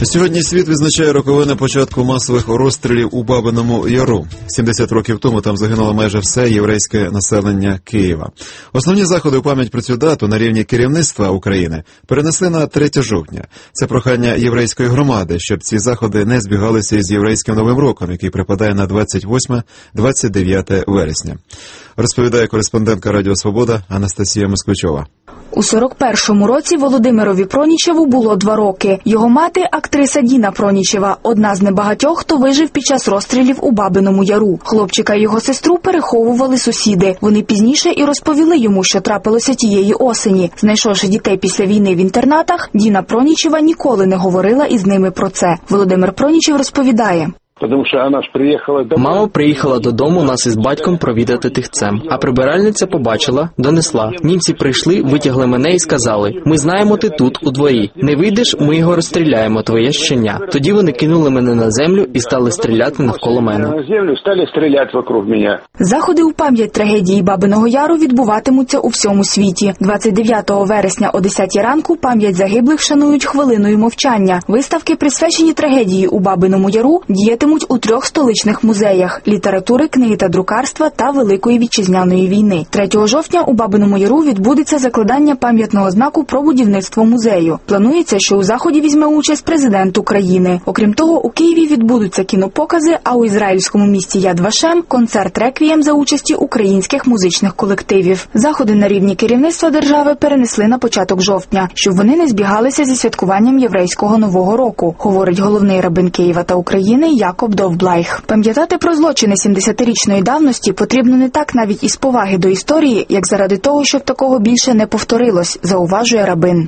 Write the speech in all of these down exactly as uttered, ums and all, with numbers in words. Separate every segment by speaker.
Speaker 1: Сьогодні світ відзначає роковини початку масових розстрілів у Бабиному Яру. сімдесят років тому там загинуло майже все єврейське населення Києва. Основні заходи у пам'ять про цю дату на рівні керівництва України перенесли на третє жовтня. Це прохання єврейської громади, щоб ці заходи не збігалися із єврейським Новим роком, який припадає на двадцять восьме - двадцять дев'яте вересня. Розповідає кореспондентка Радіо Свобода Анастасія Москвичова.
Speaker 2: У сорок першому році Володимирові Пронічеву було два роки. Його мати – актриса Діна Пронічева, одна з небагатьох, хто вижив під час розстрілів у Бабиному Яру. Хлопчика і його сестру переховували сусіди. Вони пізніше і розповіли йому, що трапилося тієї осені. Знайшовши дітей після війни в інтернатах, Діна Пронічева ніколи не говорила із ними про це. Володимир Пронічев розповідає.
Speaker 3: Тому що вона ж приїхала до...
Speaker 4: Мама приїхала додому нас із батьком провідати тихцем. А прибиральниця побачила, донесла. Німці прийшли, витягли мене і сказали: «Ми знаємо, ти тут, у дворі. Не вийдеш, ми його розстріляємо, твоє щеня». Тоді вони кинули мене на землю і стали стріляти навколо мене.
Speaker 3: На землю стали стріляти вокруг мене.
Speaker 2: Заходи у пам'ять трагедії Бабиного Яру відбуватимуться у всьому світі. двадцять дев'ятого вересня о десятій ранку пам'ять загиблих шанують хвилиною мовчання. Виставки, присвячені трагедії у Бабиному Яру, діятимуть у трьох столичних музеях – літератури, книги та друкарства та Великої Вітчизняної війни. третього жовтня у Бабиному Яру відбудеться закладання пам'ятного знаку про будівництво музею. Планується, що у заході візьме участь президент України. Окрім того, у Києві відбудуться кінопокази, а у ізраїльському місті Яд Вашем – концерт-реквієм за участі українських музичних колективів. Заходи на рівні керівництва держави перенесли на початок жовтня, щоб вони не збігалися зі святкуванням єврейського Нового року, говорить головний рабин Києва та України Якоб Довблайх. Пам'ятати про злочини сімдесятирічної давності потрібно не так навіть із поваги до історії, як заради того, щоб такого більше не повторилось, зауважує рабин.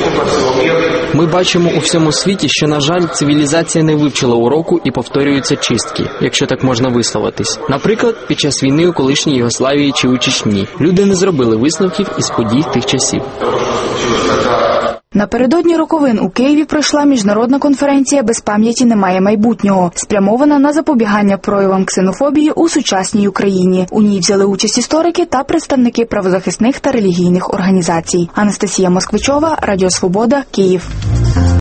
Speaker 4: Ми бачимо у всьому світі, що, на жаль, цивілізація не вивчила уроку і повторюються чистки, якщо так можна висловитись. Наприклад, під час війни у колишній Югославії чи у Чечні люди не зробили висновків із подій тих часів.
Speaker 2: Напередодні роковин у Києві пройшла міжнародна конференція «Без пам'яті немає майбутнього», спрямована на запобігання проявам ксенофобії у сучасній Україні. У ній взяли участь історики та представники правозахисних та релігійних організацій. Анастасія Москвичова, Радіо Свобода, Київ.